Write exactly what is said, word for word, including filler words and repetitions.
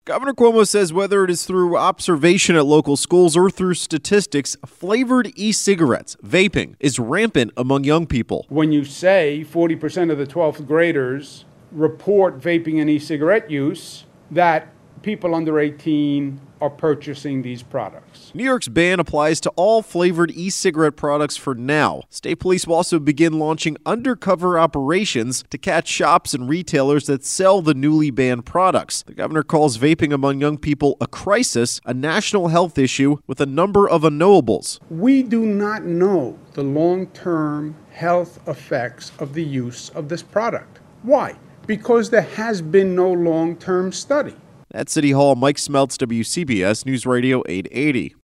Governor Cuomo says whether it is through observation at local schools or through statistics, flavored e-cigarettes, vaping, is rampant among young people. When you say forty percent of the twelfth graders report vaping and e-cigarette use, that people under eighteen are purchasing these products. New York's ban applies to all flavored e-cigarette products for now. State police will also begin launching undercover operations to catch shops and retailers that sell the newly banned products. The governor calls vaping among young people a crisis, a national health issue with a number of unknowables. We do not know the long-term health effects of the use of this product. Why? Because there has been no long-term study. At City Hall, Mike Smeltz, W C B S News Radio eight eighty.